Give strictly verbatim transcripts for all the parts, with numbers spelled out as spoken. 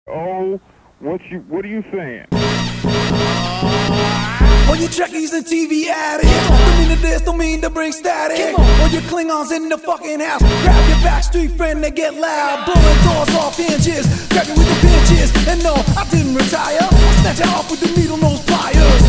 Oh, what you what are you saying? All you Trekkies and T V addicts, don't mean to this, don't mean to bring static. All you Klingons in the fucking house, grab your backstreet friend, they get loud, blowing doors off hinges, grab you with the pinches. And no, I didn't retire, I snatch it off with the needle nose pliers.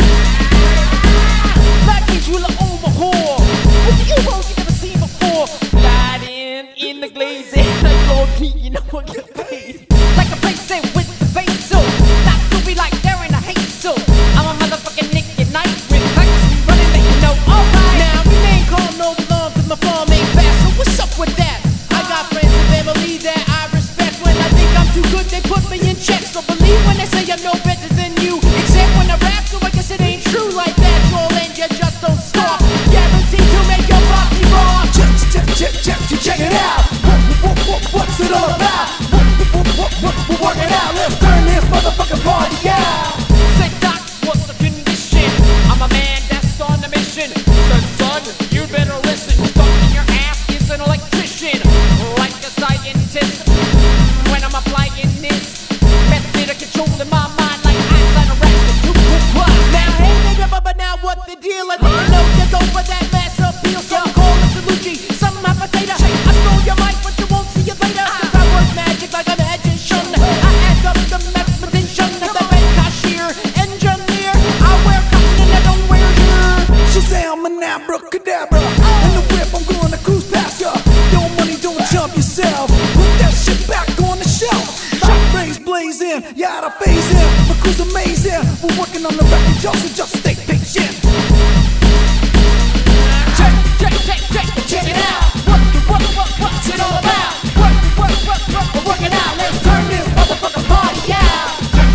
That means we'll overhaul with the U-boats you never seen before. Gliding in the glazing, like Lord P, you know what get paid. Like a playset with the face, so not to be like they're in a hate, so I'm a motherfucking Nick at night with legacy running that you know. Alright, now we ain't call no alarm cause my farm ain't fast, so what's up with that? I got friends and family that I respect. When I think I'm too good, they put me in check. So believe when they say I'm no better than you, except when I rap, so I guess it ain't true like that. Troll and you just don't stop, guaranteed to make your body raw. Check, check, check, check, check, check it out. What, what, what, what's it all about? What, what, what, what, we're working out. Let's turn this motherfucking party out. Say doc, what's the condition? I'm a man that's on a mission. So son, you better listen. Fucking your ass is an electrician, like a scientist. When I'm applying this method of controlling my mind, like Einstein or Raptor. Now hey nigga, but now what the deal? I didn't know you go for that mass appeal. So call it Salucci, some have potato. I stole your mic, but you won't see it later. Cause I work magic like a magician. I add up the mathematician, the bank cashier, engineer. I wear cotton and I don't wear gear. Shazam and abracadabra, in the whip I'm gonna cruise past ya. Your money don't jump yourself, put that shit back on the shelf. Shot rays blazing, you out of phase in, my crew's amazing. We're working on the record, y'all, so just stay patient. Check, check, check, check, check it out. What, what, what, what's it all about? What, what, what, what, we're working out. Let's turn this motherfucking party out.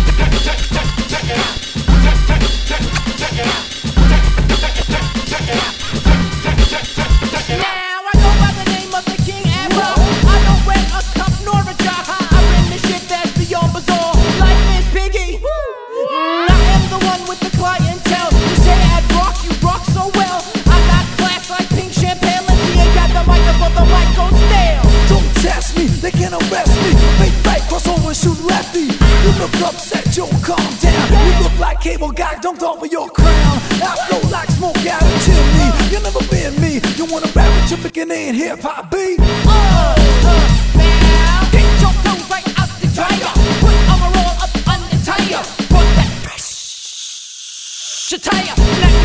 Now I go by the name of the King Afro. I don't wear a cup nor a jar. I bring the shit that's beyond bizarre. Like Miss Piggy. Mm, I am the one with the clientele. You say I'd rock, you rock so well. I got class like pink champagne. Like he ain't got the microphone, the mic goes stale. Don't test me, they can't arrest me. Fake right, cross over and shoot lefty. You look upset, Joe, calm down. You look like cable guy dunked over your crown. I flow like smoke out of chimney. You never been me. You wanna rap with your beginning hip hop beat? Oh, uh, now get your clothes right out the dryer. Put armor all up on the tire. Put that fresh attire.